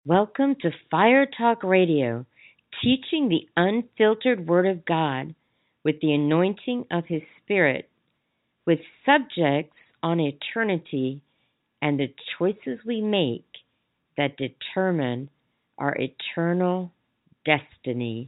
Welcome to Fire Talk Radio, teaching the unfiltered Word of God with the anointing of His Spirit, with subjects on eternity and the choices we make that determine our eternal destiny.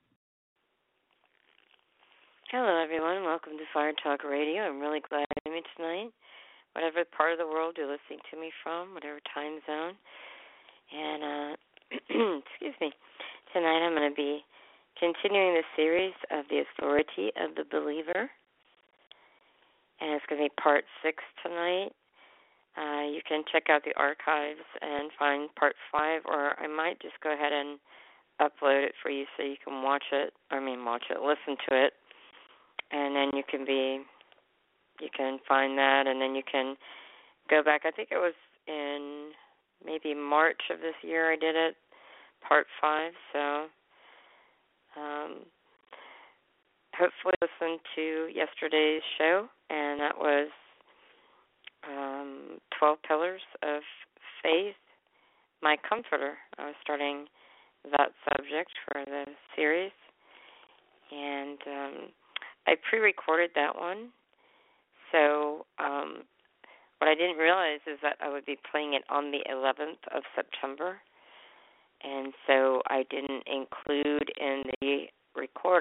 Hello, everyone. Welcome to Fire Talk Radio. I'm really glad you're with me tonight, whatever part of the world you're listening to me from, whatever time zone. And, excuse me, tonight I'm going to be continuing the series of the authority of the believer. And it's going to be part 6 tonight. You can check out the archives and find part 5, or I might just go ahead and upload it for you so you can listen to it. And then you can find that, and then you can go back. I think it was in maybe March of this year I did it, part 5. So hopefully listen to yesterday's show, and that was 12 Pillars of Faith, My Comforter. I was starting that subject for the series, and I pre-recorded that one. So what I didn't realize is that I would be playing it on the 11th of September, and so I didn't include in the record,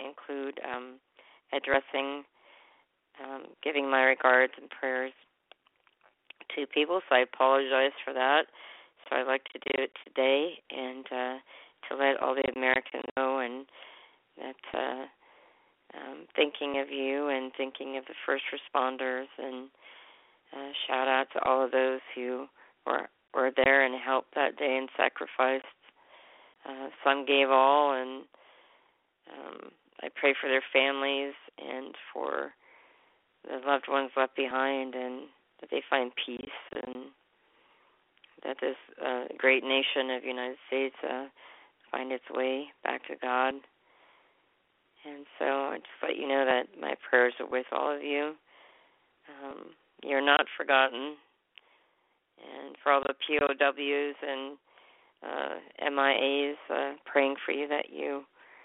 addressing, giving my regards and prayers to people, so I apologize for that. So I'd like to do it today and to let all the Americans know and that thinking of you and thinking of the first responders, and shout out to all of those who were there and helped that day and sacrificed. Some gave all, and I pray for their families and for the loved ones left behind, and that they find peace, and that this great nation of the United States find its way back to God. And so I just let you know that my prayers are with all of you. You're not forgotten. And for all the POWs and MIAs, praying for you that you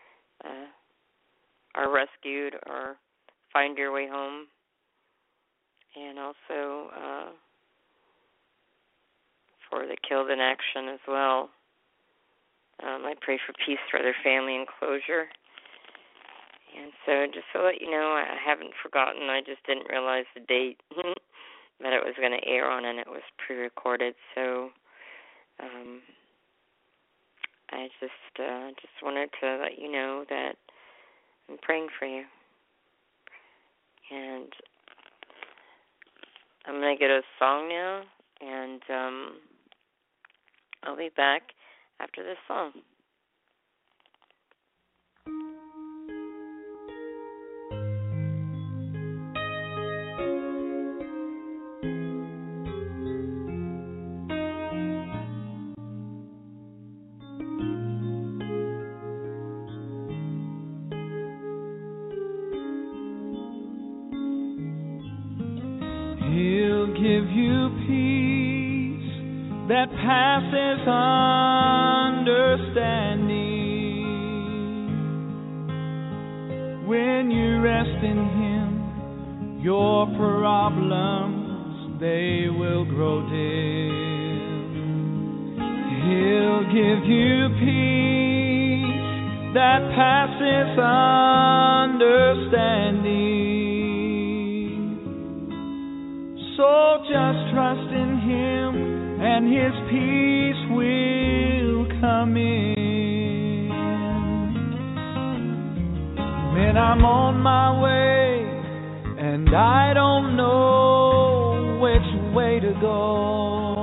are rescued or find your way home. And also for the killed in action as well. I pray for peace for their family and closure. And so just to let you know, I haven't forgotten. I just didn't realize the date that it was going to air on, and it was pre-recorded. So I just wanted to let you know that I'm praying for you. And I'm going to get a song now, and I'll be back after this song. He'll give you peace that passes understanding. When you rest in Him, your problems, they will grow dim. He'll give you peace that passes understanding. So just trust in Him, and His peace will come in. When I'm on my way and I don't know which way to go,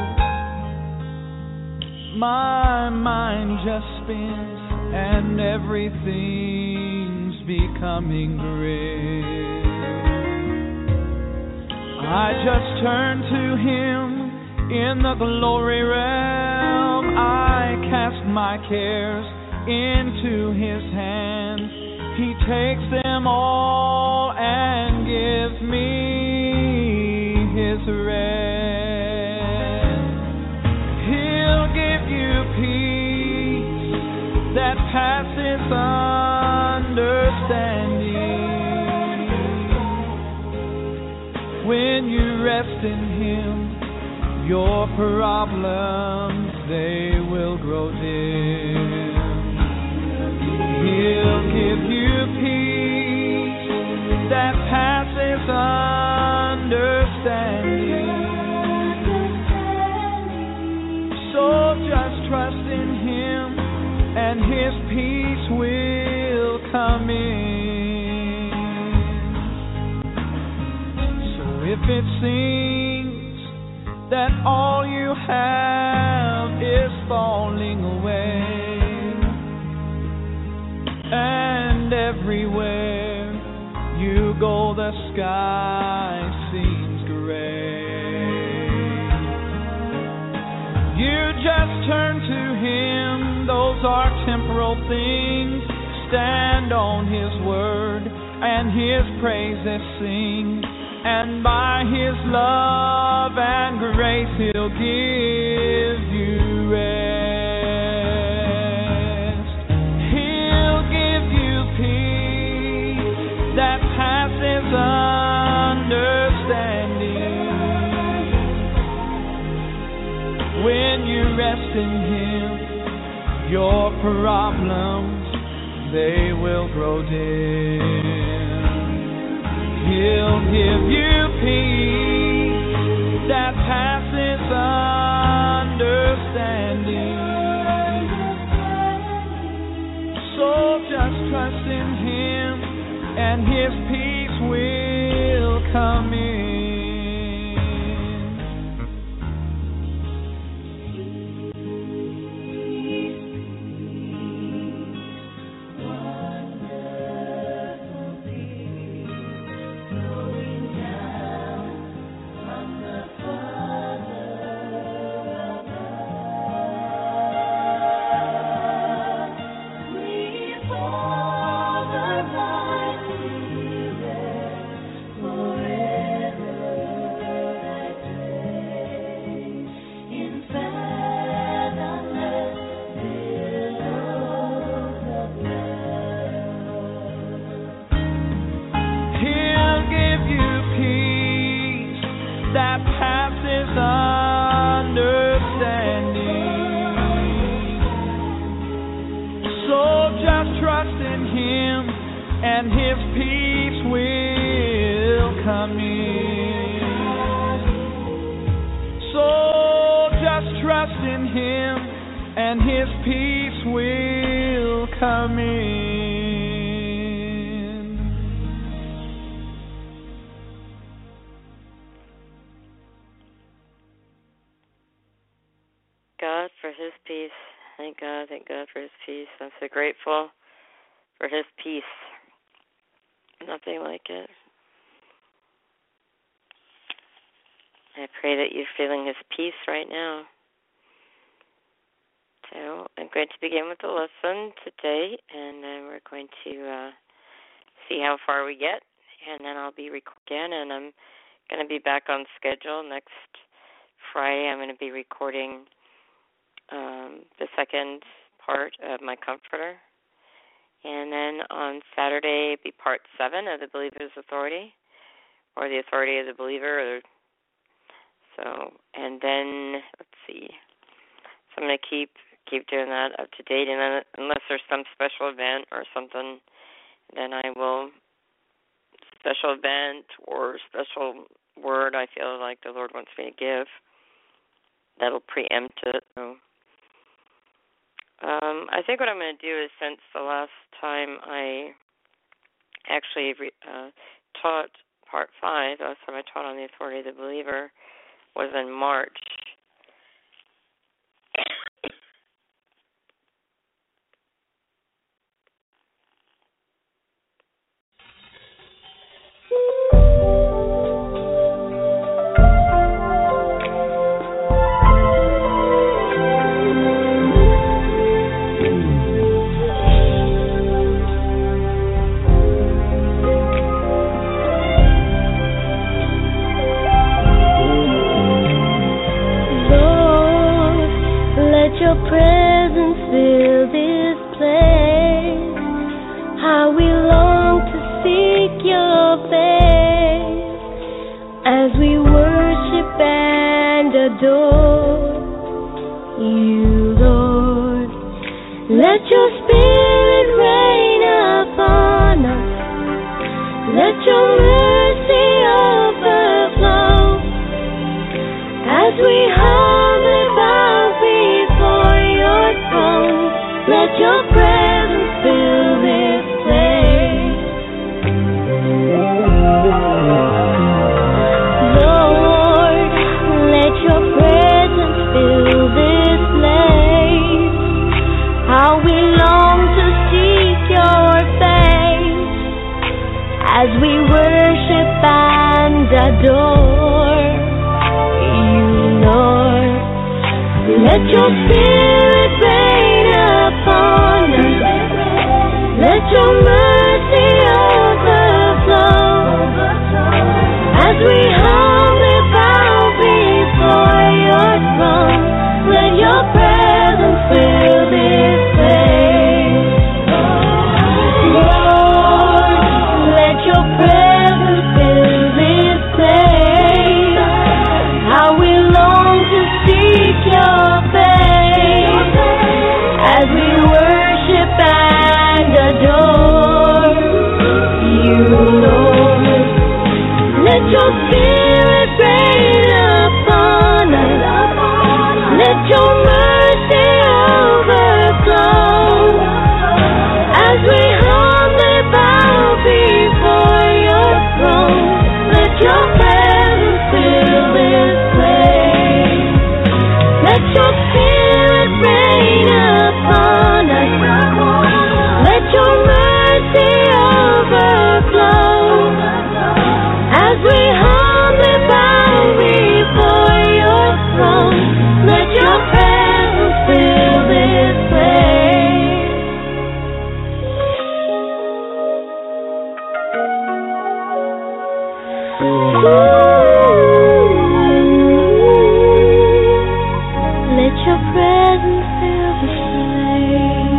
my mind just spins and everything's becoming gray. I just turn to Him in the glory realm. I cast my cares into His hands. He takes them all and gives me His rest. He'll give passes understanding. When you rest in Him, your problems, they will grow dim. He'll give you peace that passes understanding. So just trust in Him, and His peace will come in. So if it seems that all you have is falling away, and everywhere you go the sky seems gray, you just turn to Him. Those are temporal things. Stand on His word and His praises sing, and by His love and grace He'll give you rest. He'll give you peace that passes understanding. When you rest in Him, your problems, they will grow dim. He'll give you peace that passes understanding. So just trust in Him, and His peace will come in. And His peace will come in. So just trust in Him, and His peace will come in. God for His peace. Thank God for His peace. I'm so grateful for His peace. Nothing like it. I pray that you're feeling His peace right now. So I'm going to begin with the lesson today, and then we're going to see how far we get, and then I'll be recording again, and I'm going to be back on schedule next Friday. I'm going to be recording the second part of my Comforter. And then on Saturday, be part 7 of the Believer's Authority, or the Authority of the Believer. And then, let's see. So I'm going to keep doing that up to date. And then unless there's some special event or something, then I will, special event or special word I feel like the Lord wants me to give, that'll preempt it. So I think what I'm going to do is, since the last time I actually taught part 5, the last time I taught on the Authority of the Believer was in March. Your presence fill this place. you, Lord. Let your Spirit rain upon us. Let your mercy overflow as we humbly bow before your throne. Let your presence fill this place. Lord, let your presence fill this place. How we long to seek your face as we worship and adore you, Lord. Let your Spirit rain upon us. Let your mercy overflow as we humbly bow before your throne. Let your presence fill this place. Lord, let your presence fill this place. How we long to seek your face as we worship and adore you, Lord. Let your Spirit rain upon us. Let your mercy overflow as we humbly bow before your throne. Let your presence fill this place. Let your Spirit rain upon us. Let your mercy overflow as we humbly bow before your throne. Let your presence fill this place. Let your presence fill this place.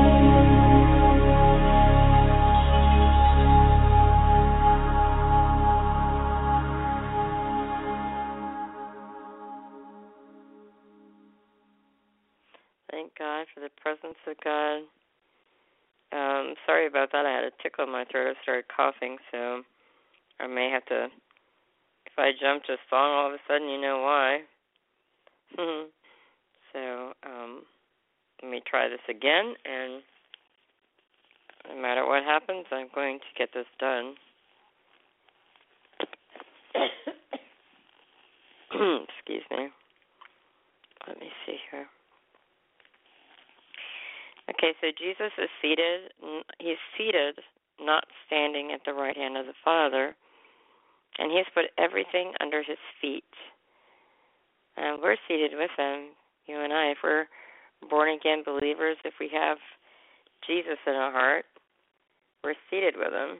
Thank God for the presence of God. Sorry about that. I had a tickle in my throat. I started coughing, so I may have to, if I jump to a song all of a sudden, you know why. So let me try this again, and no matter what happens, I'm going to get this done. Excuse me. Let me see here. Okay, so Jesus is seated. He's seated, not standing at the right hand of the Father, and he's put everything under his feet. And we're seated with him, you and I. If we're born-again believers, if we have Jesus in our heart, we're seated with him.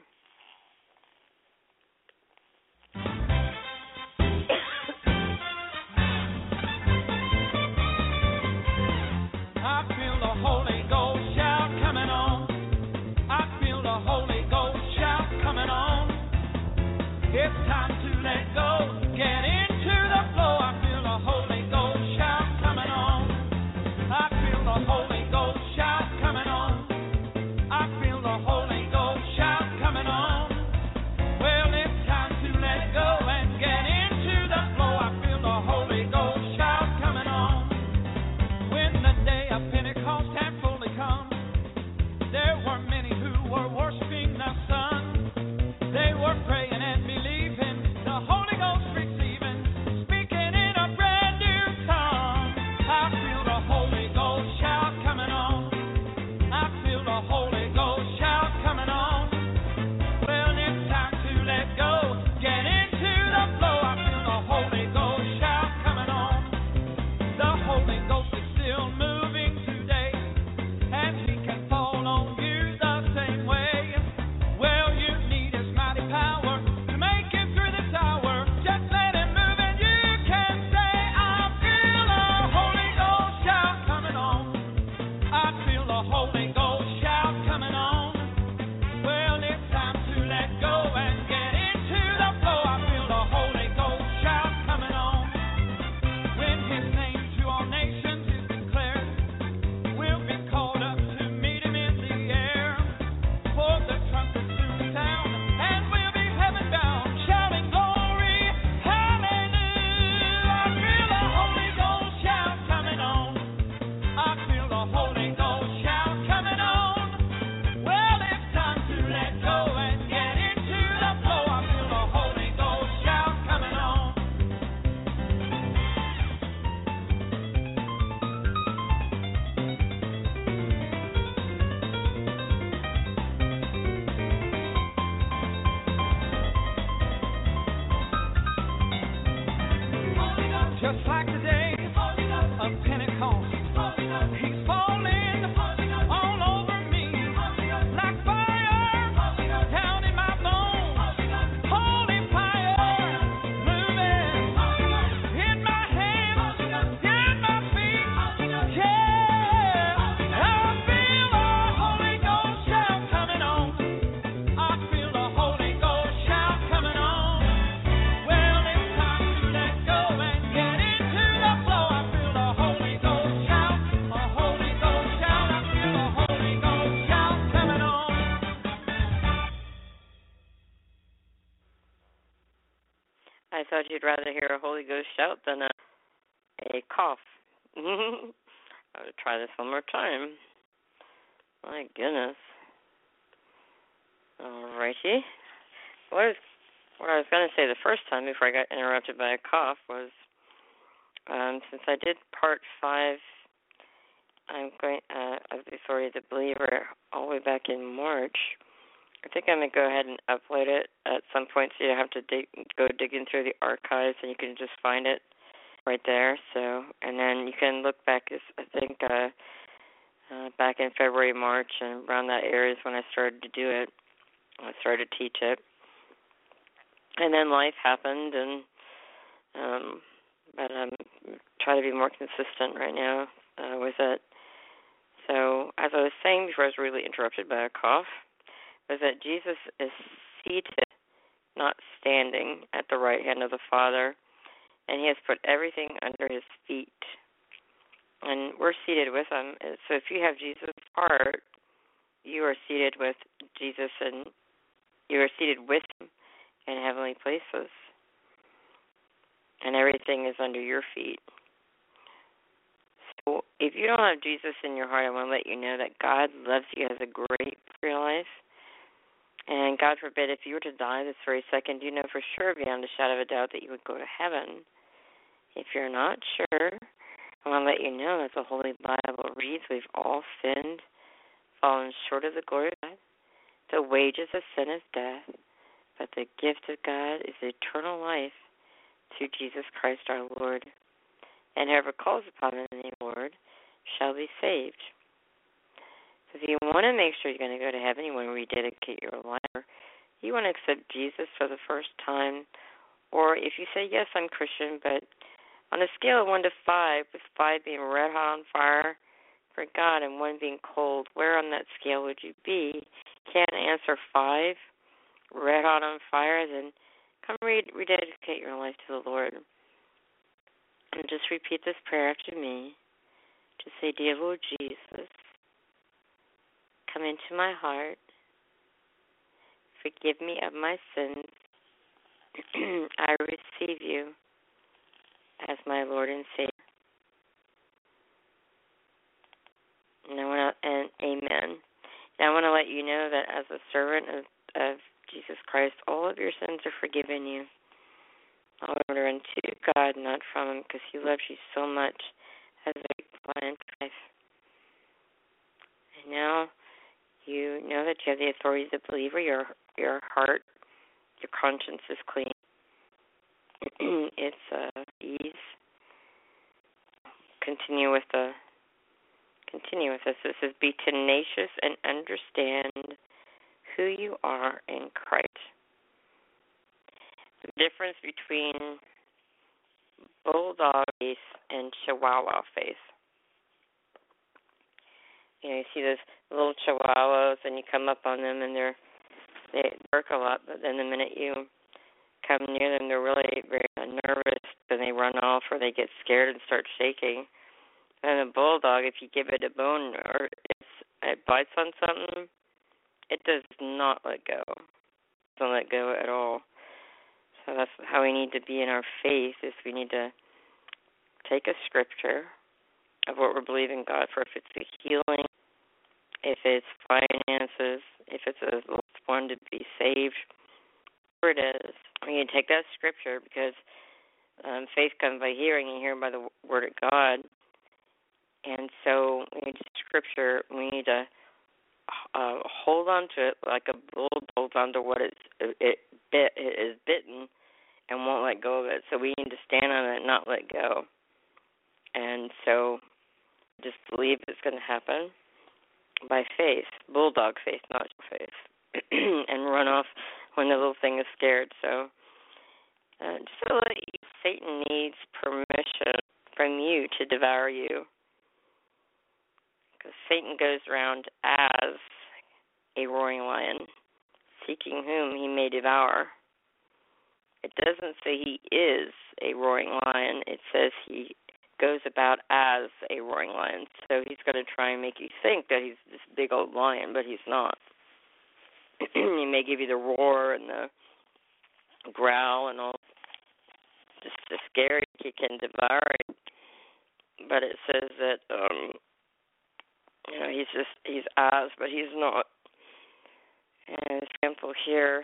It's time to let go, get into the flow. I feel the Holy Ghost shout coming on. I feel the Holy Ghost shout coming on. I feel the Holy Ghost shout coming on. Well, it's time to let go and get into the flow. I feel the Holy Ghost shout coming on. When the day of Pentecost had fulfilled, Holy Ghost shout coming on. Well, it's time to let go and get into the flow. I feel the Holy Ghost shout coming on. Just like the day of Pentecost, He's falling all over me like fire down in my bones. Holy fire moving in my hands, in my feet. Yeah, I feel the Holy Ghost shout coming on. I feel the Holy Ghost shout coming on. Well, it's time to let go and get into the flow. I feel the Holy Ghost shout, a Holy Ghost shout. I feel the Holy Ghost shout coming on. I thought you'd rather hear a Holy Ghost shout than a cough. I would try this one more time. My goodness. Alrighty. What I was going to say the first time before I got interrupted by a cough was, since I did part 5, I'm going of the Authority of the Believer all the way back in March. I think I'm going to go ahead and upload it at some point, so you don't have to go digging through the archives, and you can just find it right there. So, and then you can look back, I think, back in February, March, and around that area is when I started to do it. I started to teach it. And then life happened, and but I'm trying to be more consistent right now with it. So, as I was saying before I was really interrupted by a cough, was that Jesus is seated, not standing, at the right hand of the Father, and He has put everything under His feet. And we're seated with Him. So if you have Jesus' heart, you are seated with Jesus, and you are seated with Him in heavenly places. And everything is under your feet. So if you don't have Jesus in your heart, I want to let you know that God loves you, has a great for your life. And God forbid, if you were to die this very second, you know for sure beyond a shadow of a doubt that you would go to heaven. If you're not sure, I want to let you know that the Holy Bible reads, we've all sinned, fallen short of the glory of God. The wages of sin is death, but the gift of God is eternal life through Jesus Christ our Lord. And whoever calls upon the name of the Lord shall be saved. So if you want to make sure you're going to go to heaven, you want to rededicate your life, or you want to accept Jesus for the first time, or if you say, yes, I'm Christian, but on a scale of 1 to 5, with 5 being red hot on fire for God and 1 being cold, where on that scale would you be? Can't answer 5, red hot on fire, then come rededicate your life to the Lord. And just repeat this prayer after me. Just say, dear Lord Jesus, come into my heart. Forgive me of my sins. I receive you as my Lord and Savior. And amen. And I want to let you know that as a servant of Jesus Christ, all of your sins are forgiven you. All are unto God, not from Him, because He loves you so much as a plan life. And now you know that you have the authority of the believer. Your heart, your conscience is clean. It's ease. Continue with this. It says, be tenacious and understand who you are in Christ. The difference between bulldog face and chihuahua face. You know, you see those little chihuahuas and you come up on them and they bark a lot, but then the minute you come near them, they're really very nervous and they run off or they get scared and start shaking. And a bulldog, if you give it a bone or it bites on something, it does not let go. It doesn't let go at all. So that's how we need to be in our faith, is we need to take a scripture of what we're believing God for, if it's the healing, if it's finances, if it's a loved one to be saved, whatever it is. We need to take that scripture, because faith comes by hearing, and hearing by the word of God. And so we need scripture. We need to hold on to it like a bull holds on to what it is bitten and won't let go of it. So we need to stand on it and not let go. And so just believe it's going to happen by faith, bulldog faith, not faith, and run off when the little thing is scared. So just to let you, Satan needs permission from you to devour you. Because Satan goes around as a roaring lion, seeking whom he may devour. It doesn't say he is a roaring lion. It says he goes about as a roaring lion. So he's going to try and make you think that he's this big old lion, but he's not. He may give you the roar and the growl and all, just to scare you. He can devour you. But it says that, he's as, but he's not. And the example here,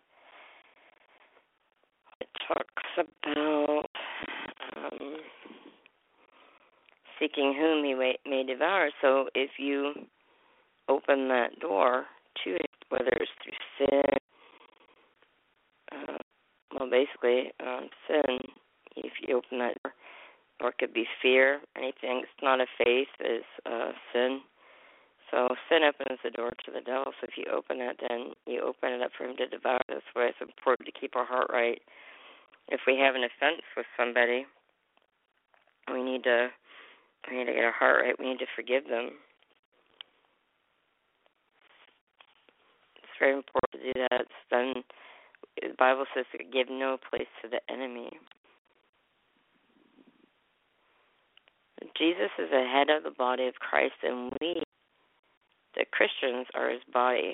it talks about seeking whom he may devour. So if you open that door to it, whether it's through sin, basically sin, if you open that door, or it could be fear, anything that's not a faith is sin. So sin opens the door to the devil. So if you open it, then you open it up for him to devour. That's why it's important to keep our heart right. If we have an offense with somebody, we need to get our heart right. We need to forgive them. It's very important to do that. Then the Bible says to give no place to the enemy. Jesus is the head of the body of Christ, and we, the Christians, are his body.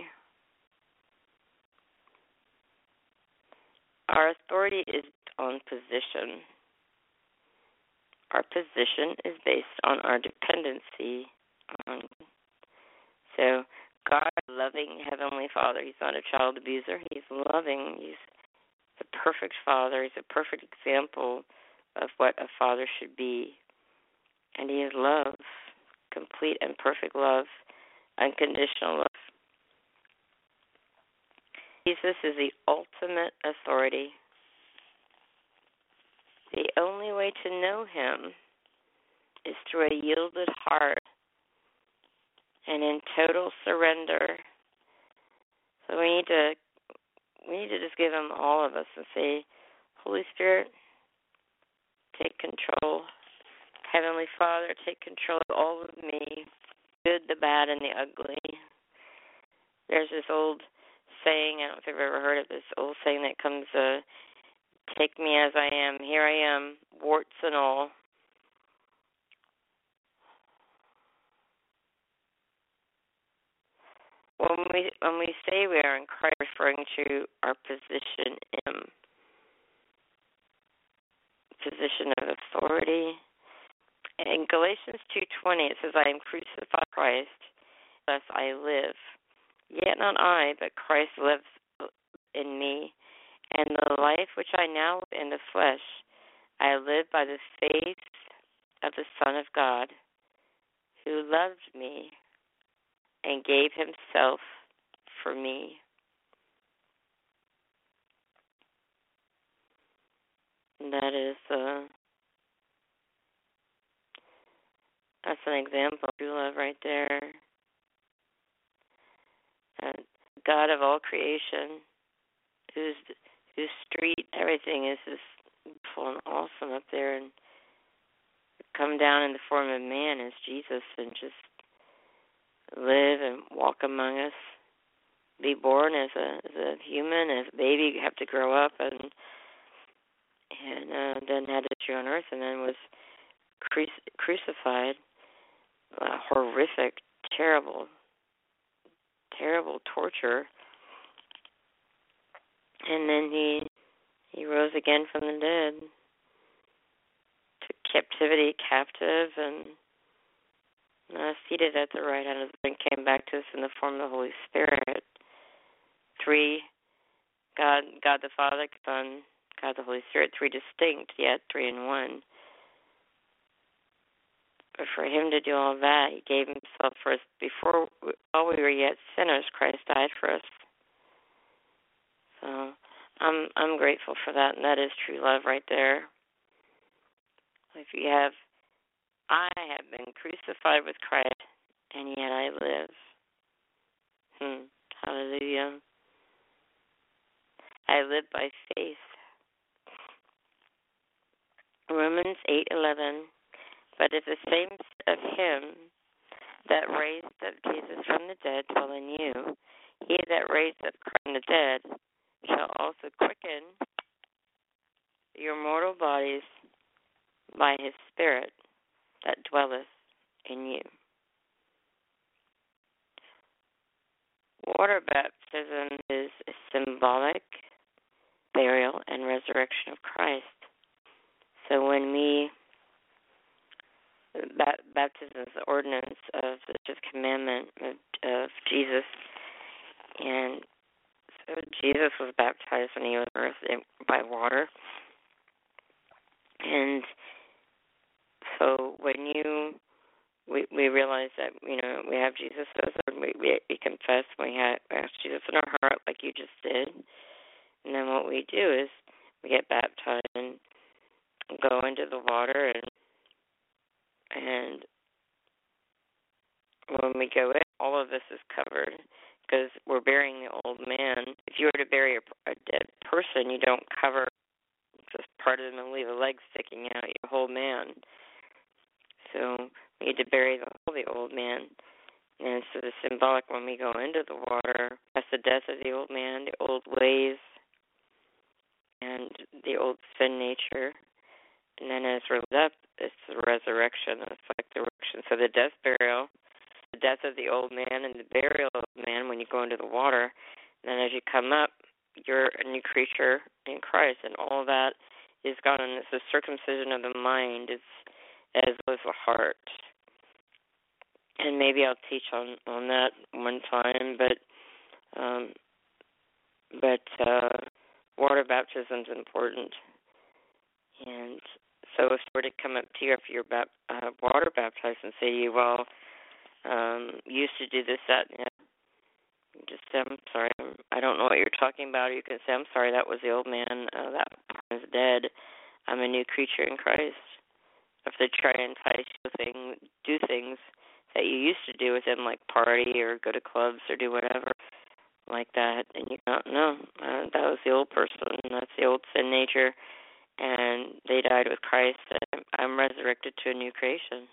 Our authority is on position. Our position is based on our dependency on. So God, loving Heavenly Father, he's not a child abuser. He's loving. He's the perfect Father. He's a perfect example of what a father should be. And he is love, complete and perfect love, unconditional love. Jesus is the ultimate authority. The only way to know him is through a yielded heart and in total surrender. So we need to just give him all of us and say, Holy Spirit, take control. Heavenly Father, take control of all of me, good, the bad, and the ugly. There's this old saying, I don't know if you've ever heard of this old saying that comes, take me as I am, here I am, warts and all. When we say we are in Christ, referring to our position in him, position of authority. In Galatians 2:20, it says, I am crucified with Christ, thus I live. Yet not I, but Christ lives in me. And the life which I now live in the flesh, I live by the faith of the Son of God, who loved me and gave himself for me. And that is that's an example of true love right there. God of all creation, whose street, everything is just beautiful and awesome up there, and come down in the form of man as Jesus and just live and walk among us, be born as a human, as a baby, have to grow up, and then had history on earth, and then was crucified. Horrific, terrible torture. And then he rose again from the dead, took captivity captive, and seated at the right hand of the Father, came back to us in the form of the Holy Spirit. Three, God the Father, Son, God the Holy Spirit, three distinct, yet three in one. But for him to do all that, he gave himself for us while we were yet sinners. Christ died for us. So I'm grateful for that, and that is true love right there. I have been crucified with Christ, and yet I live. Hallelujah. I live by faith. Romans 8:11. But if the same of him that raised up Jesus from the dead dwell in you, he that raised up Christ from the dead shall also quicken your mortal bodies by his Spirit that dwelleth in you. Water baptism is a symbolic burial and resurrection of Christ. So when baptism is the ordinance of the fifth commandment of Jesus, and so Jesus was baptized when he was on earth by water. And so when we realize that, we have Jesus as Lord, we confess, we ask Jesus in our heart like you just did. And then what we do is we get baptized and go into the water, and when we go in, all of this is covered because we're burying the old man. If you were to bury a dead person, you don't cover just part of them and leave a leg sticking out, your whole man. So we need to bury the old man. And so the symbolic, when we go into the water, that's the death of the old man, the old ways, and the old sin nature. And then as we're up, it's the resurrection, it's like the resurrection. So the death, burial, the death of the old man, and the burial of the man when you go into the water. And then as you come up, you're a new creature in Christ, and all that is gone. And it's the circumcision of the mind, it's as well as the heart. And maybe I'll teach on that one time, but water baptism is important. And so if we were to come up to you after you're water baptized and say to you, well, you used to do this, that, and just say, I'm sorry, I don't know what you're talking about. Or you can say, I'm sorry, that was the old man, that is dead. I'm a new creature in Christ. If they try and entice you to do things that you used to do with them, like party or go to clubs or do whatever like that, and you go, no, that was the old person, that's the old sin nature, and they died with Christ, and I'm resurrected to a new creation.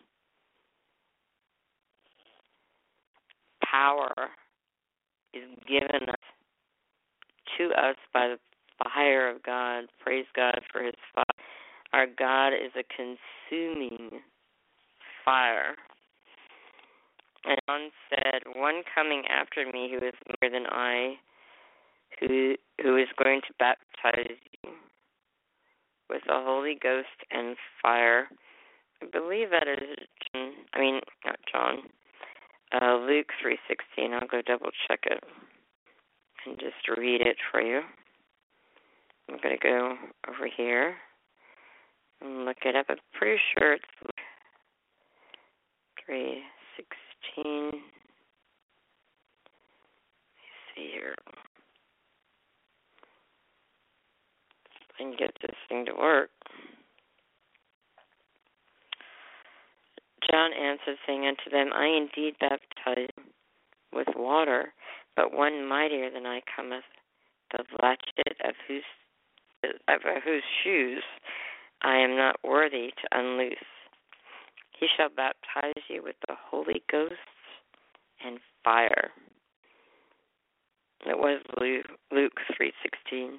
Power is given to us by the fire of God. Praise God for his fire. Our God is a consuming fire. And John said, one coming after me who is more than I, who is going to baptize you with the Holy Ghost and fire. I believe that is not John. Luke 3:16. I'll go double check it and just read it for you. I'm going to go over here and look it up. I'm pretty sure it's Luke 3:16. Let me see here. If I can get this thing to work. John answered, saying unto them, I indeed baptize with water, but one mightier than I cometh, the latchet of whose shoes I am not worthy to unloose. He shall baptize you with the Holy Ghost and fire. It was Luke 3:16.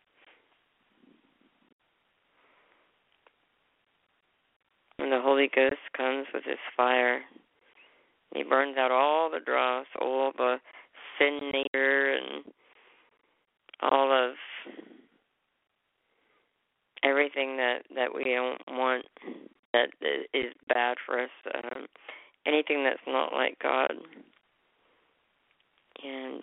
And the Holy Ghost comes with his fire. He burns out all the dross, all the sin nature, and all of everything that we don't want, that is bad for us. anything that's not like God. And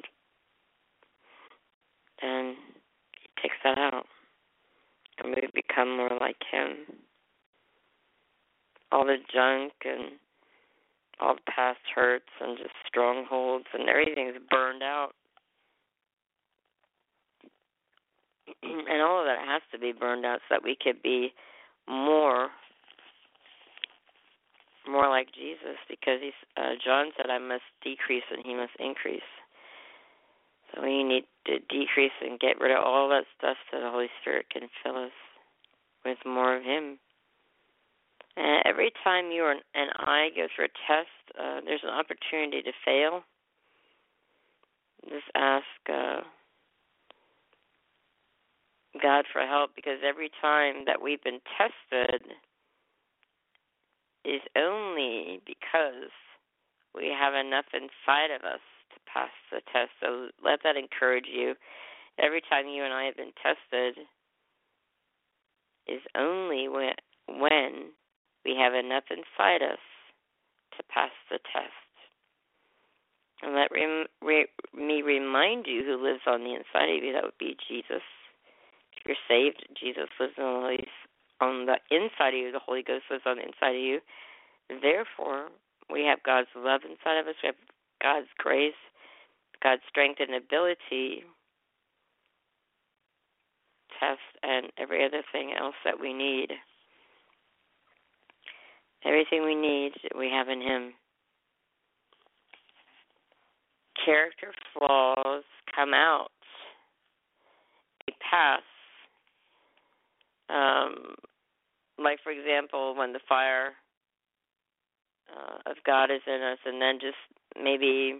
then he takes that out, and we become more like him. All the junk and all the past hurts and just strongholds and everything's burned out. And all of that has to be burned out so that we could be more like Jesus, because John said, I must decrease and he must increase. So we need to decrease and get rid of all that stuff so the Holy Spirit can fill us with more of him. And every time you and I go through a test, there's an opportunity to fail. Just ask God for help, because every time that we've been tested is only because we have enough inside of us to pass the test. So let that encourage you. Every time you and I have been tested is only when we have enough inside us to pass the test. And let me remind you who lives on the inside of you. That would be Jesus. If you're saved, Jesus lives on the inside of you. The Holy Ghost lives on the inside of you. Therefore, we have God's love inside of us. We have God's grace, God's strength and ability, test, and every other thing else that we need. Everything we need, we have in him. Character flaws come out. They pass. Like, for example, when the fire of God is in us, and then just maybe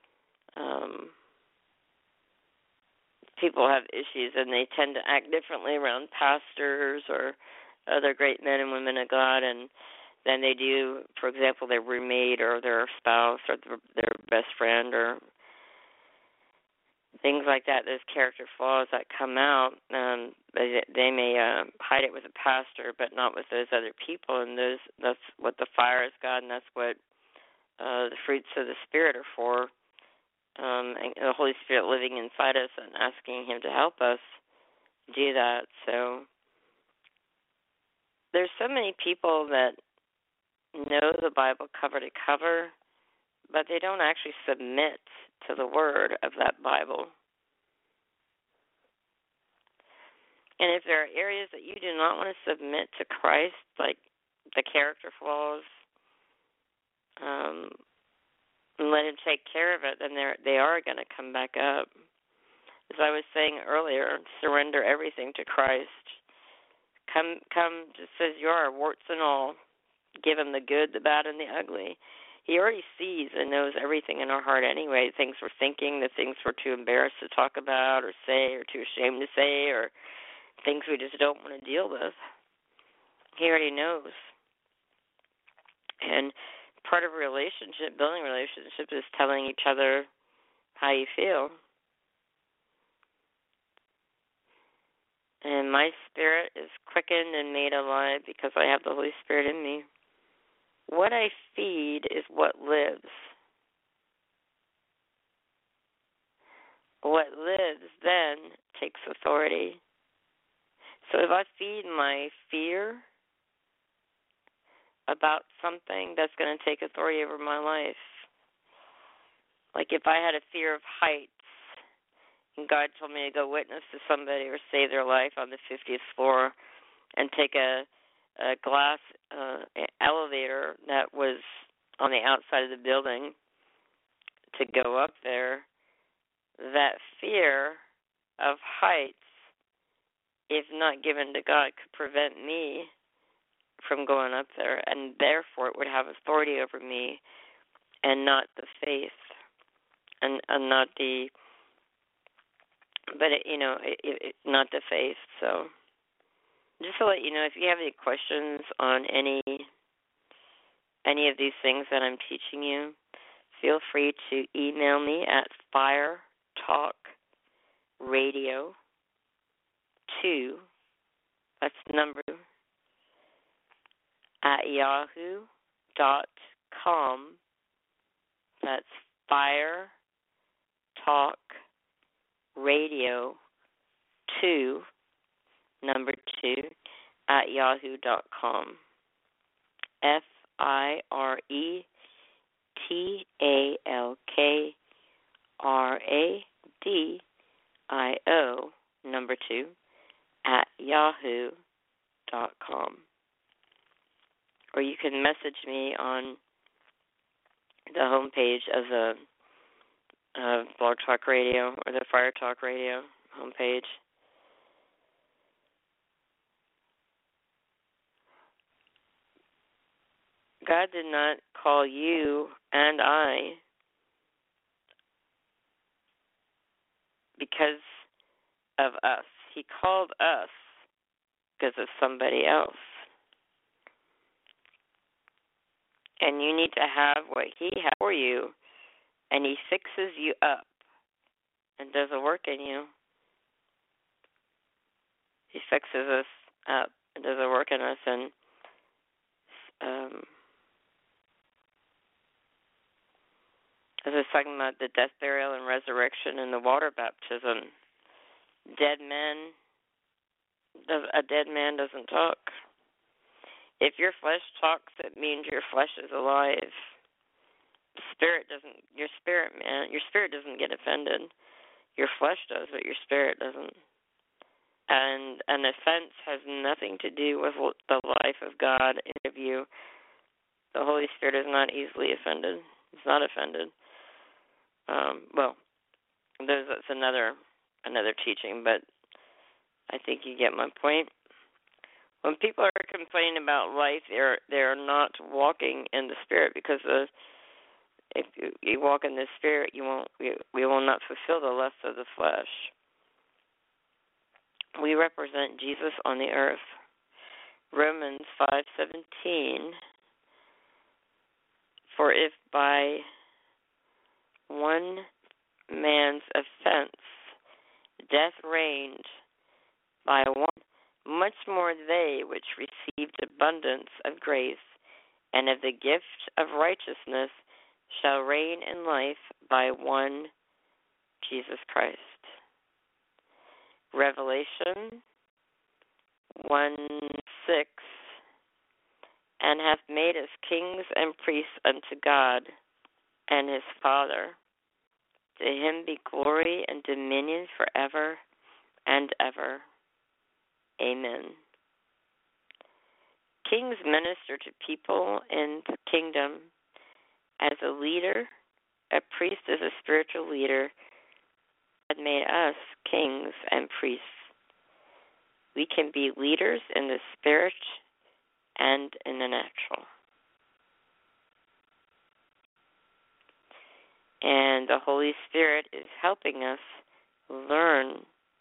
people have issues and they tend to act differently around pastors or other great men and women of God, and then they do, for example, their roommate or their spouse or their best friend or things like that. Those character flaws that come out, they may hide it with a pastor, but not with those other people. And that's what the fire is, God, and that's what the fruits of the Spirit are for. And the Holy Spirit living inside us and asking him to help us do that. So there's so many people that know the Bible cover to cover, but they don't actually submit to the word of that Bible. And if there are areas that you do not want to submit to Christ, like the character flaws, and let him take care of it, then they are going to come back up. As I was saying earlier, surrender everything to Christ. Come just as you are, warts and all. Give him the good, the bad, and the ugly. He already sees and knows everything in our heart anyway, things we're thinking, the things we're too embarrassed to talk about or say or too ashamed to say, or things we just don't want to deal with. He already knows. And part of a relationship, building a relationship, is telling each other how you feel. And my spirit is quickened and made alive because I have the Holy Spirit in me. What I feed is what lives. What lives then takes authority. So if I feed my fear about something, that's going to take authority over my life. Like if I had a fear of heights, and God told me to go witness to somebody or save their life on the 50th floor and take a glass elevator that was on the outside of the building to go up there, that fear of heights, if not given to God, could prevent me from going up there, and therefore it would have authority over me and not the faith and not the, but not the faith. So just to let you know, if you have any questions on any of these things that I'm teaching you, feel free to email me at firetalkradio2, that's number, at yahoo.com. That's Fire Talk Radio 2, number 2, at yahoo.com. FIRETALKRADIO, number 2, at yahoo.com. Or you can message me on the homepage of the Blog Talk Radio or the Fire Talk Radio homepage. God did not call you and I because of us. He called us because of somebody else. And you need to have what He has for you, and He fixes you up and does a work in you. He fixes us up and does a work in us, and as I was talking about the death, burial, and resurrection and the water baptism, a dead man doesn't talk. If your flesh talks, it means your flesh is alive. Your spirit doesn't get offended. Your flesh does, but your spirit doesn't. And an offense has nothing to do with the life of God in you. The Holy Spirit is not easily offended. It's not offended. That's another teaching, but I think you get my point. When people are complaining about life, they're not walking in the Spirit, because if you walk in the Spirit, we will not fulfill the lusts of the flesh. We represent Jesus on the earth. Romans 5:17. For if by one man's offense death reigned by one, much more they which received abundance of grace and of the gift of righteousness shall reign in life by one Jesus Christ. Revelation 1:6, and hath made us kings and priests unto God and His Father. To Him be glory and dominion forever and ever. Amen. Kings minister to people in the kingdom. As a leader, a priest is a spiritual leader. God made us kings and priests. We can be leaders in the spirit and in the natural. And the Holy Spirit is helping us learn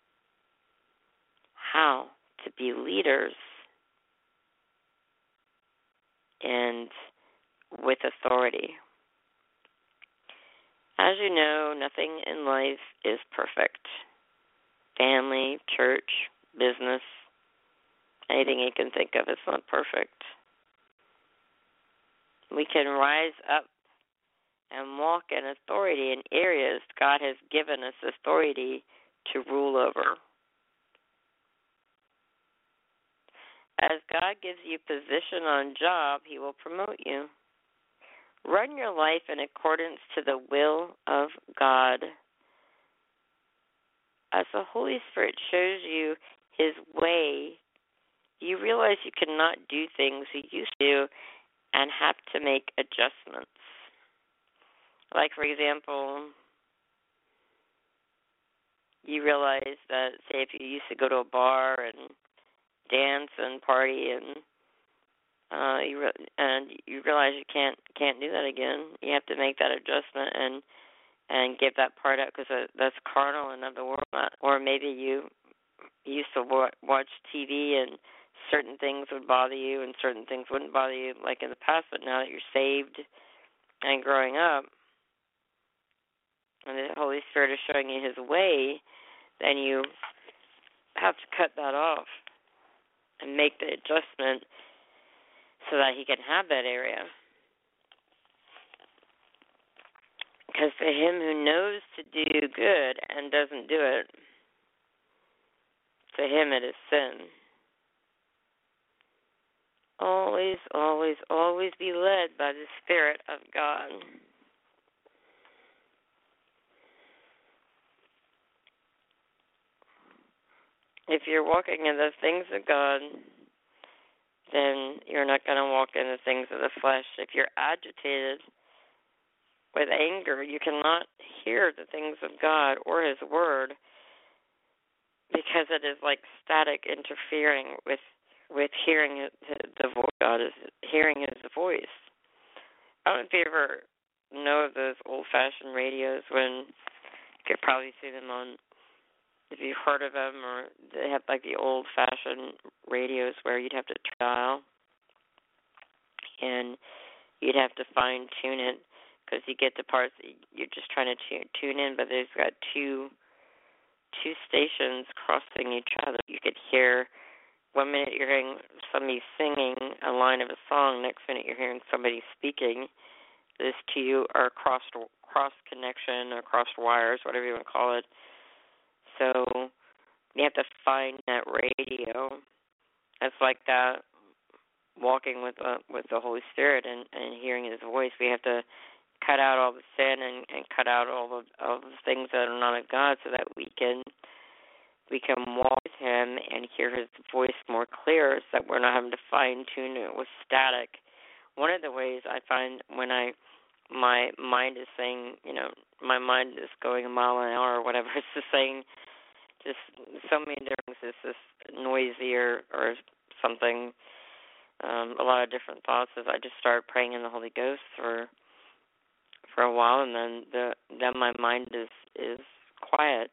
how to be leaders and with authority. As you know, nothing in life is perfect. Family, church, business, anything you can think of, it's not perfect. We can rise up and walk in authority in areas God has given us authority to rule over. As God gives you position on job, He will promote you. Run your life in accordance to the will of God. As the Holy Spirit shows you His way, you realize you cannot do things you used to and have to make adjustments. Like, for example, you realize that, say, if you used to go to a bar and dance and party, and you realize you can't do that again. You have to make that adjustment and give that part up, because that's carnal and of the world. Or maybe you used to watch TV and certain things would bother you and certain things wouldn't bother you, like in the past. But now that you're saved and growing up, and the Holy Spirit is showing you His way, then you have to cut that off and make the adjustment so that He can have that area. Because to him who knows to do good and doesn't do it, to him it is sin. Always, always, always be led by the Spirit of God. If you're walking in the things of God, then you're not going to walk in the things of the flesh. If you're agitated with anger, you cannot hear the things of God or His Word, because it is like static interfering with hearing the voice. God is hearing His voice. I don't know if you ever know of those old-fashioned radios when you could probably see them on, if you've heard of them, or they have like the old-fashioned radios where you'd have to dial and you'd have to fine-tune it because you get the parts that you're just trying to tune in, but there's got two stations crossing each other. You could hear, one minute you're hearing somebody singing a line of a song, next minute you're hearing somebody speaking. Those two are cross connection or crossed wires, whatever you want to call it. So you have to find that radio. It's like that, walking with the Holy Spirit and hearing His voice. We have to cut out all the sin and cut out all the things that are not of God, so that we can walk with Him and hear His voice more clear, so that we're not having to fine tune it with static. One of the ways I find when my mind is saying, my mind is going a mile an hour or whatever, it's just saying just so many different things. It's just noisy or something, a lot of different thoughts. As I just start praying in the Holy Ghost for a while, and then my mind is quiet.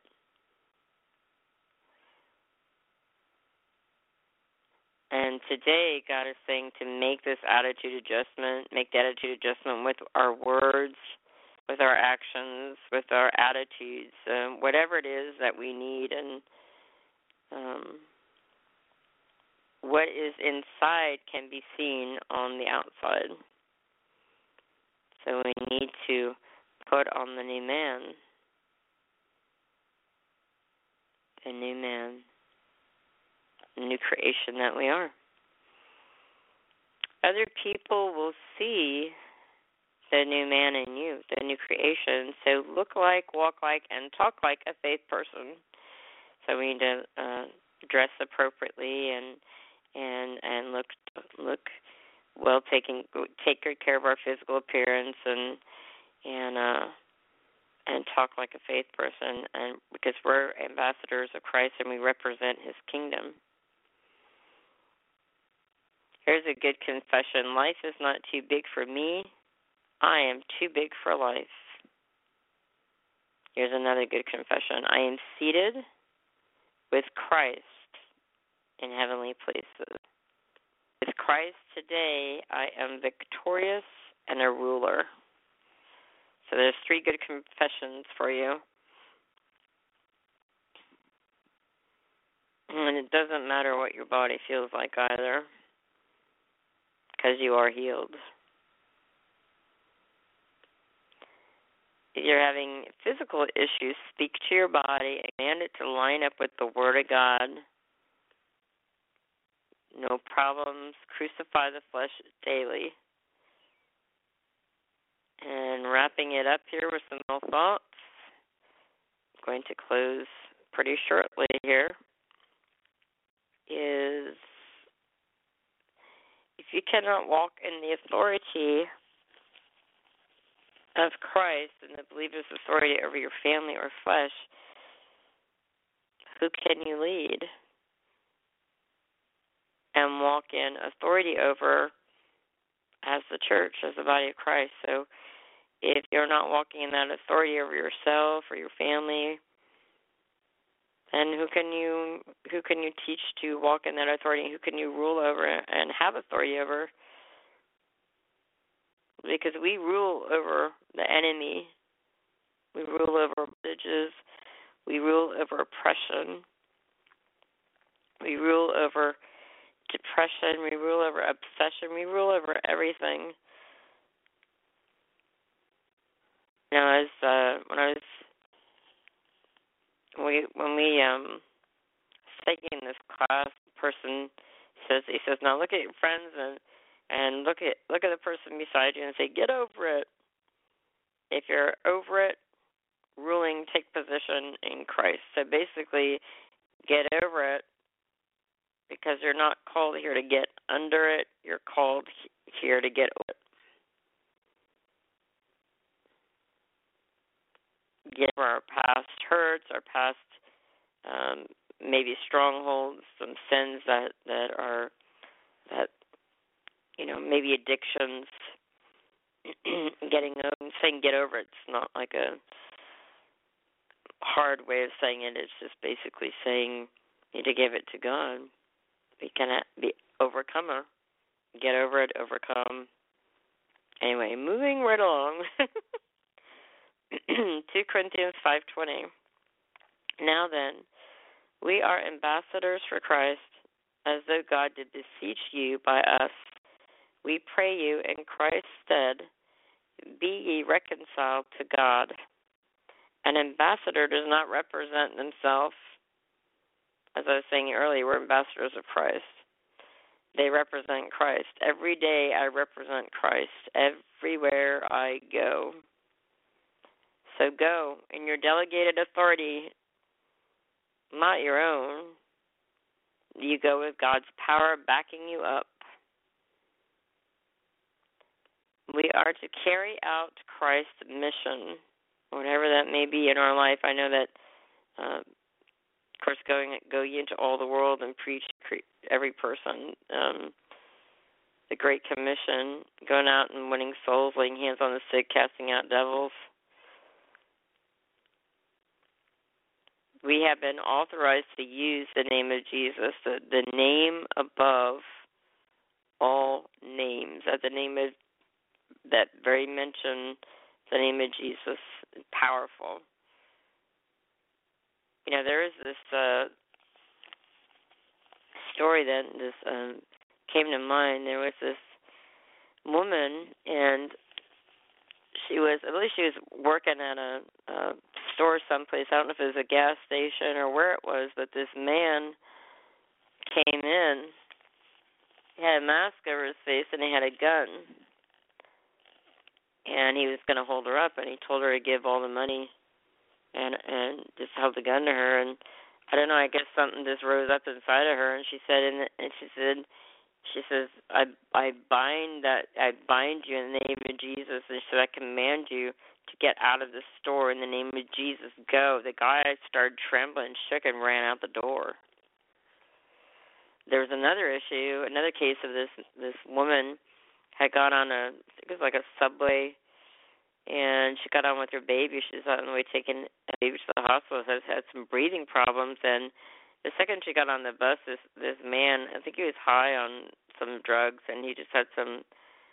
And today, God is saying to make this attitude adjustment, make the attitude adjustment with our words, with our actions, with our attitudes, whatever it is that we need, and what is inside can be seen on the outside. So we need to put on the new man, the new creation that we are. Other people will see the new man in you, the new creation. So look like, walk like, and talk like a faith person. So we need to dress appropriately and look well, take good care of our physical appearance and talk like a faith person, and because we're ambassadors of Christ and we represent His kingdom. Here's a good confession. Life is not too big for me. I am too big for life. Here's another good confession. I am seated with Christ in heavenly places. With Christ today, I am victorious and a ruler. So there's 3 good confessions for you. And it doesn't matter what your body feels like either, because you are healed. If you're having physical issues, speak to your body and command it to line up with the Word of God. No problems. Crucify the flesh daily. And wrapping it up here with some more thoughts. I'm going to close pretty shortly here. Is if you cannot walk in the authority of Christ and the believer's authority over your family or flesh, who can you lead and walk in authority over as the church, as the body of Christ? So if you're not walking in that authority over yourself or your family, then who can you teach to walk in that authority? Who can you rule over and have authority over? Because we rule over the enemy. We rule over bondages. We rule over oppression. We rule over depression. We rule over obsession. We rule over everything. as when we taking this class, person says now look at your friends and look at the person beside you and say, get over it. If you're over it, ruling, take position in Christ. So basically, get over it, because you're not called here to get under it. You're called here to get over it. Get over our past hurts, our past maybe strongholds, some sins that maybe addictions. Saying get over it. It's not like a hard way of saying it. It's just basically saying you need to give it to God. We cannot be overcomer. Get over it, overcome. Anyway, moving right along. 2 Corinthians 5:20. Now then, we are ambassadors for Christ, as though God did beseech you by us. We pray you in Christ's stead, be ye reconciled to God. An ambassador does not represent themselves. As I was saying earlier, we're ambassadors of Christ. They represent Christ. Every day I represent Christ. Everywhere I go. So go in your delegated authority, not your own. You go with God's power backing you up. We are to carry out Christ's mission, whatever that may be in our life. I know that, of course, go ye into all the world and preach every person. The Great Commission, going out and winning souls, laying hands on the sick, casting out devils. We have been authorized to use the name of Jesus, the name above all names. At the name of that very mention, the name of Jesus, powerful. There is this story that came to mind. There was this woman, and I believe she was working at a store someplace. I don't know if it was a gas station or where it was, but this man came in. He had a mask over his face, and he had a gun. And he was going to hold her up, and he told her to give all the money and just held the gun to her. And I don't know, I guess something just rose up inside of her, and she said, she says, I bind you in the name of Jesus, and so I command you to get out of the store in the name of Jesus. Go. The guy started trembling, shook, and ran out the door. There was another case of this woman had got on I think it was like a subway, and she got on with her baby. She was on the way taking a baby to the hospital. Had some breathing problems, and the second she got on the bus, this man, I think he was high on some drugs, and he just had some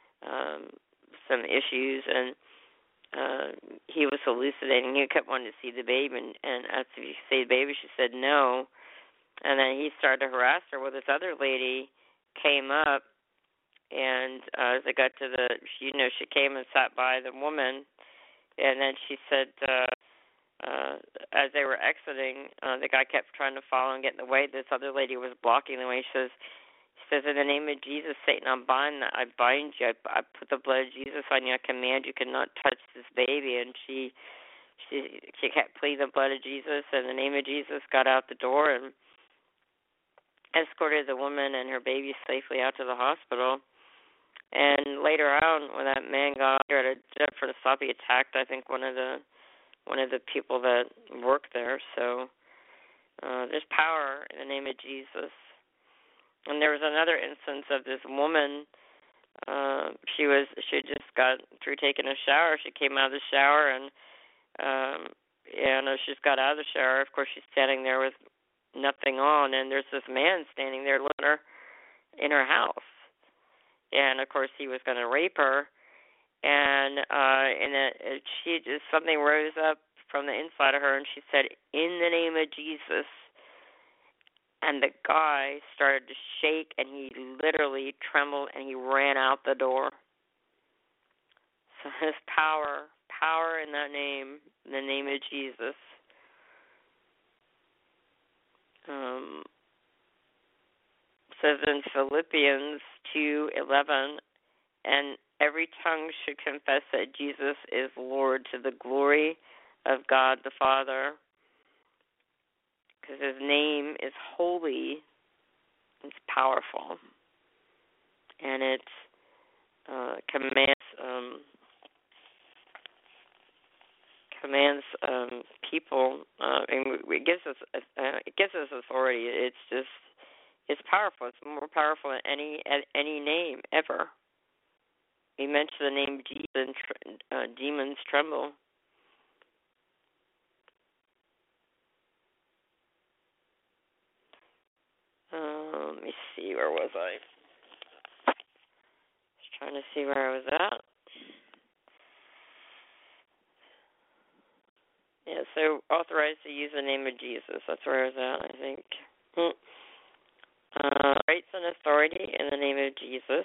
issues, and he was hallucinating. He kept wanting to see the baby, and after you see the baby, she said no, and then he started to harass her. Well, this other lady came up, and as they got to she came and sat by the woman, and then she said, as they were exiting, the guy kept trying to follow and get in the way. This other lady was blocking the way. She says, in the name of Jesus, Satan, I bind you. I put the blood of Jesus on you. I command you cannot touch this baby. And she kept pleading the blood of Jesus, and the name of Jesus, got out the door and escorted the woman and her baby safely out to the hospital. And later on, when that man got here for the stop, he attacked, I think, one of the people that worked there. So there's power in the name of Jesus. And there was another instance of this woman. She just got through taking a shower. She came out of the shower, and she just got out of the shower. Of course, she's standing there with nothing on, and there's this man standing there looking at her in her house. And of course, he was going to rape her, and something rose up from the inside of her, and she said, "In the name of Jesus." And the guy started to shake, and he literally trembled, and he ran out the door. So his power power in that name, in the name of Jesus. Says in Philippians 2:11, and every tongue should confess that Jesus is Lord to the glory of God the Father, because his name is holy, it's powerful, and it commands people, and it gives us authority. It's powerful. It's more powerful than any name ever. He mentioned the name Jesus, and demons tremble. Let me see, where was I? Just trying to see where I was at. Yeah, so authorized to use the name of Jesus. That's where I was at, I think. Rights and authority in the name of Jesus.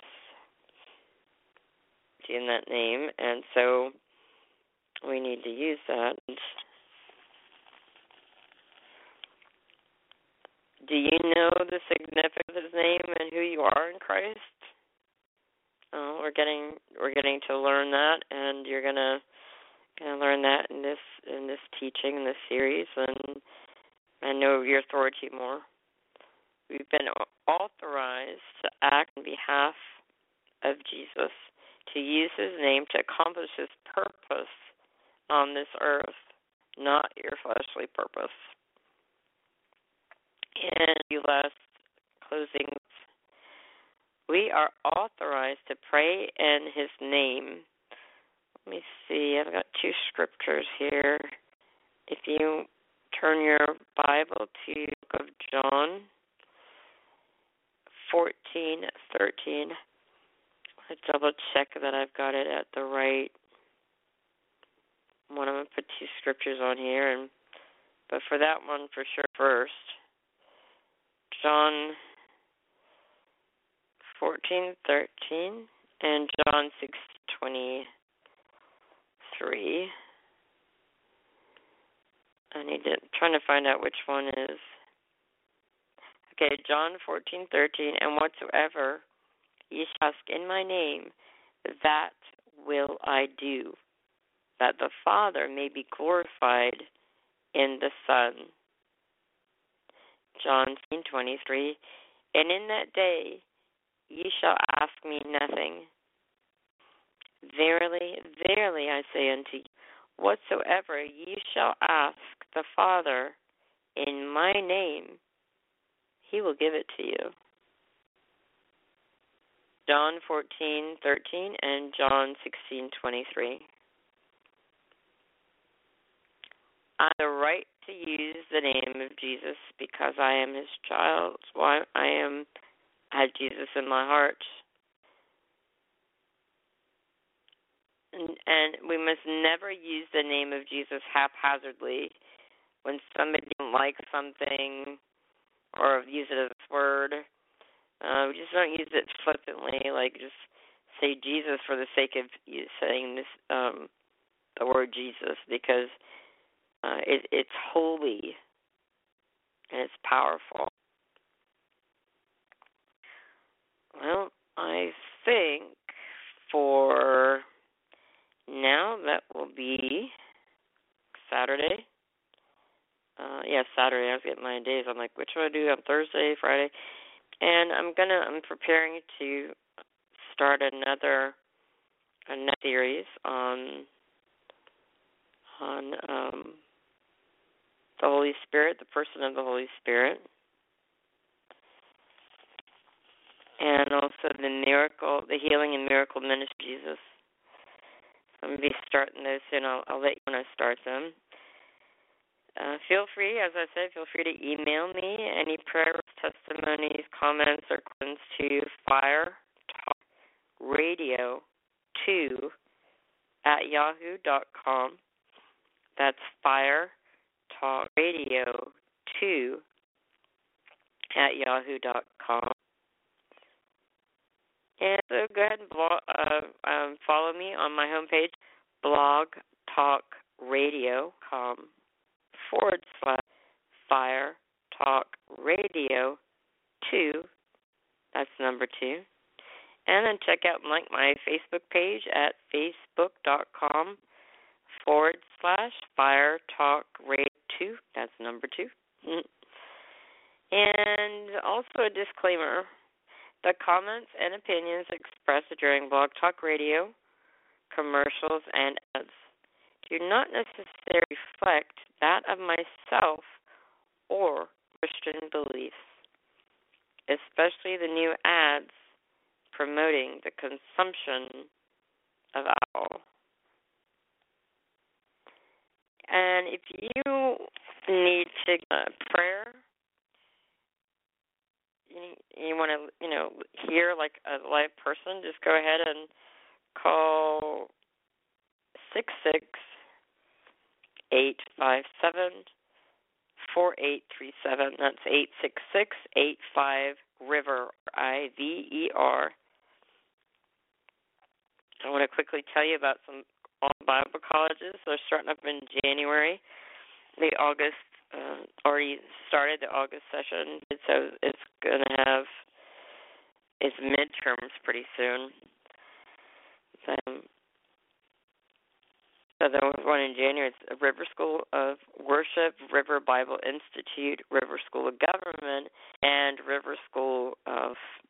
In that name, and so we need to use that. Do you know the significance of his name and who you are in Christ? We're getting to learn that, and you're gonna learn that in this teaching, in this series, and know your authority more. We've been authorized to act on behalf of Jesus, to use his name to accomplish his purpose on this earth, not your fleshly purpose. And the last closing, we are authorized to pray in his name. Let me see, I've got two scriptures here. If you turn your Bible to the book of John 14:13, I double check that I've got it at the right one. I'm going to put two scriptures on here, but for that one for sure first. John 14:13 and John 6:23. Trying to find out which one is. Okay, John 14:13, and whatsoever ye shall ask in my name, that will I do, that the Father may be glorified in the Son. John 16:23, and in that day ye shall ask me nothing. Verily, verily, I say unto you, whatsoever ye shall ask the Father in my name, he will give it to you. John 14:13 and John 16:23. I have the right to use the name of Jesus because I am his child. Why I have Jesus in my heart. And we must never use the name of Jesus haphazardly. When somebody doesn't like something or use it as a word, we just don't use it flippantly, like just say Jesus for the sake of saying this, the word Jesus, because it's holy and it's powerful. Well, I think for now that will be Saturday. Saturday. I was getting my days. I'm like, which one do I do on Thursday, Friday? And I'm preparing to start another series on the Holy Spirit, the person of the Holy Spirit, and also the healing and miracle ministry of Jesus. I'm going to be starting those soon. I'll let you know when I start them. Feel free to email me any prayers, testimonies, comments, or questions to firetalkradio2@yahoo.com. That's firetalkradio2@yahoo.com. And so go ahead and follow me on my homepage, blogtalkradio.com. firetalkradio.com firetalkradio2, that's number 2. And then check out and like my Facebook page at facebook.com/firetalkradio2, that's number 2. And also a disclaimer, the comments and opinions expressed during Blog Talk Radio, commercials, and ads do not necessarily reflect that of myself or Christian beliefs, especially the new ads promoting the consumption of alcohol. And if you need to prayer, you want to, hear like a live person, just go ahead and call 866-857-4837. That's 866-85-RIVER, I-V-E-R. I want to quickly tell you about some Bible colleges. They're starting up in January. The August already started the August session, so it's going to have its midterms pretty soon. So there was one in January. It's River School of Worship, River Bible Institute, River School of Government, and River School of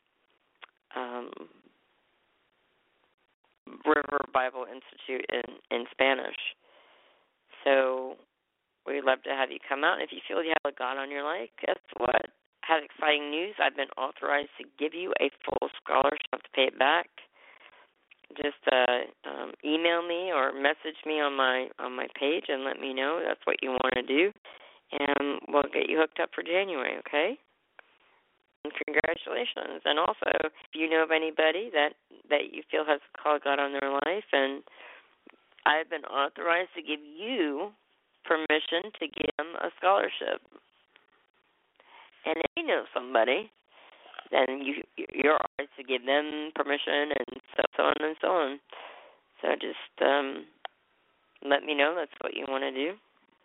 River Bible Institute in Spanish. So we'd love to have you come out. And if you feel you have a God on your life, guess what? I have exciting news. I've been authorized to give you a full scholarship to pay it back. Just email me or message me on my page and let me know that's what you want to do, and we'll get you hooked up for January, okay? And congratulations. And also, if you know of anybody that you feel has a call of God on their life, and I've been authorized to give you permission to give them a scholarship. And if you know somebody, then you're authorized to give them permission, and so on and so on. So just let me know that's what you want to do.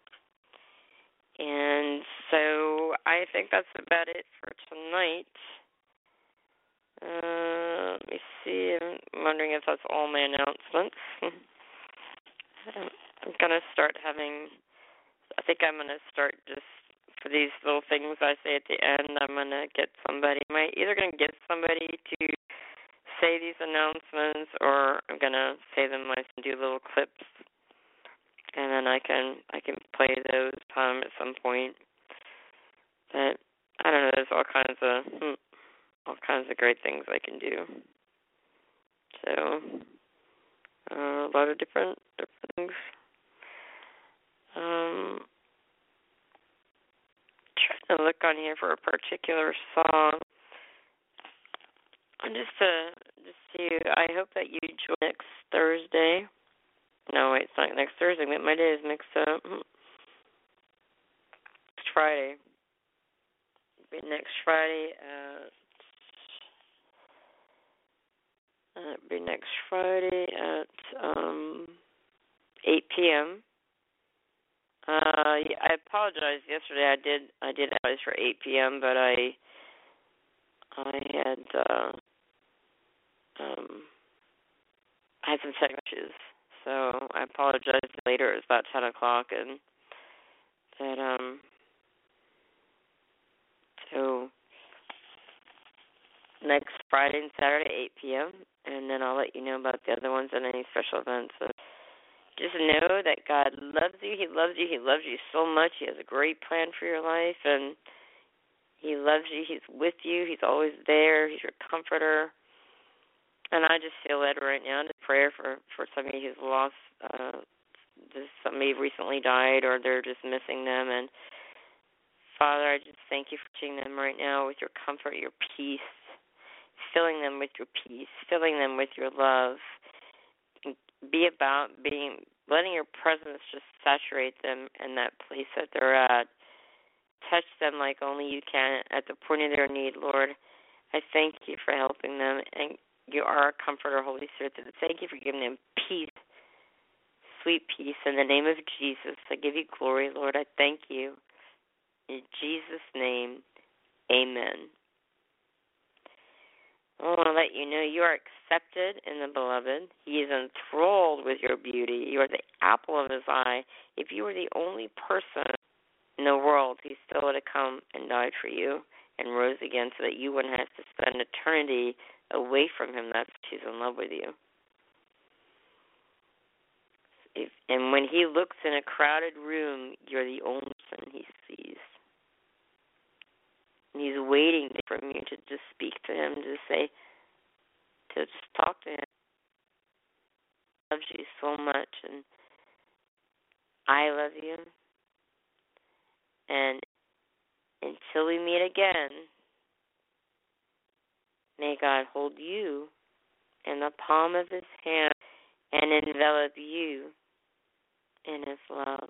And so I think that's about it for tonight. Let me see. I'm wondering if that's all my announcements. I'm going to start I think I'm going to start just for these little things I say at the end. I'm going to get somebody. I'm either going to get somebody to say these announcements, or I'm going to say them and do little clips, and then I can play those at some point. But I don't know. There's all kinds of great things I can do. So a lot of different things. Trying to look on here for a particular song. And just see. I hope that you join next Thursday. No, wait, it's not next Thursday. My day is mixed up. Next Friday. Next Friday at 8 p.m. I apologize. Yesterday I did advertise for 8 p.m., but I had some technical issues, so I apologize. Later, it's about 10 o'clock, and so next Friday and Saturday, 8 p.m., and then I'll let you know about the other ones and any special events. So just know that God loves you. He loves you. He loves you so much. He has a great plan for your life, and He loves you. He's with you. He's always there. He's your comforter. And I just feel led right now to pray for somebody who's lost, somebody recently died, or they're just missing them. And Father, I just thank you for touching them right now with your comfort, your peace, filling them with your peace, filling them with your love. Letting your presence just saturate them in that place that they're at. Touch them like only you can at the point of their need, Lord. I thank you for helping them, and you are a comforter, Holy Spirit. Thank you for giving them peace, sweet peace in the name of Jesus. I give you glory, Lord. I thank you. In Jesus' name, amen. I want to let you know you are accepted in the Beloved. He is enthralled with your beauty. You are the apple of his eye. If you were the only person in the world, he still would have come and died for you and rose again so that you wouldn't have to spend eternity away from him. That's why he's in love with you. And when he looks in a crowded room, you're the only person he sees. And he's waiting for you to just speak to him, to just talk to him. He loves you so much, and I love you. And until we meet again, may God hold you in the palm of his hand and envelop you in his love.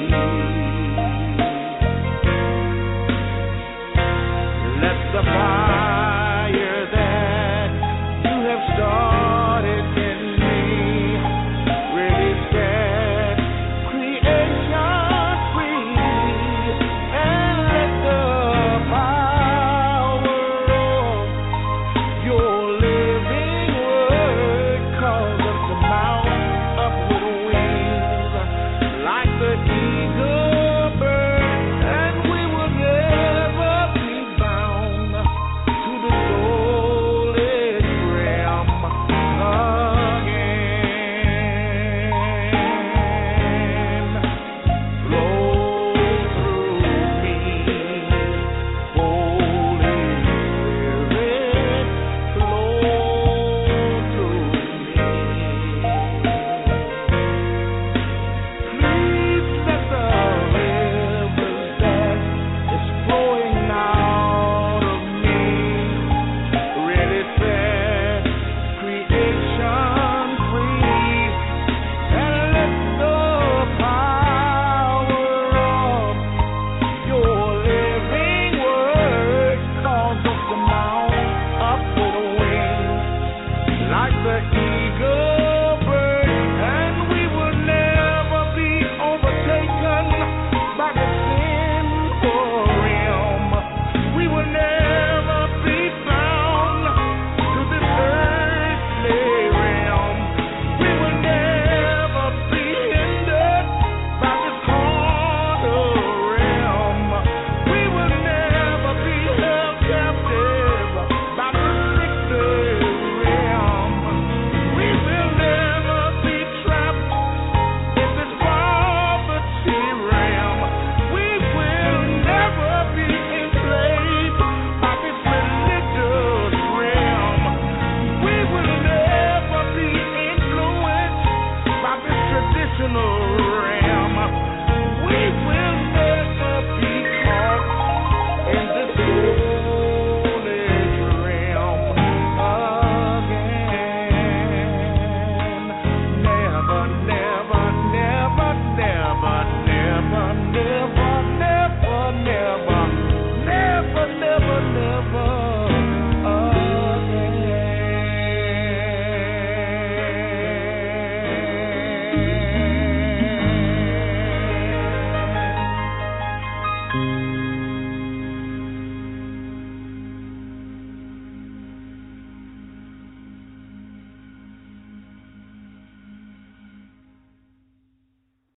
The fire